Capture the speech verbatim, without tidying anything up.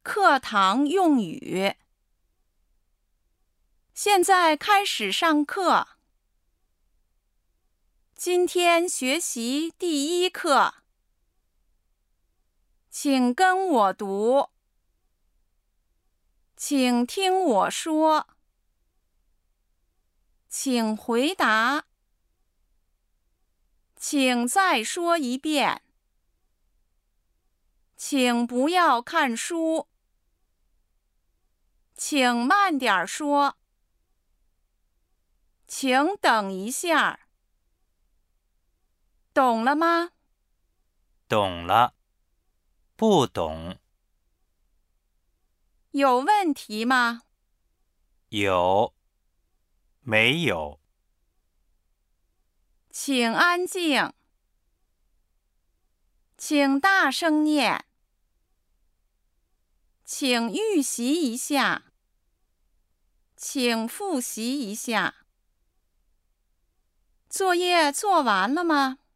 课堂用语。现在开始上课。今天学习第一课，请跟我读。请听我说。请回答。请再说一遍。请不要看书。请慢点说。请等一下。懂了吗？ 懂了。不懂。 有问题吗？ 有。没有。 请安静。请大声念。请预习一下。请复习一下。作业做完了吗？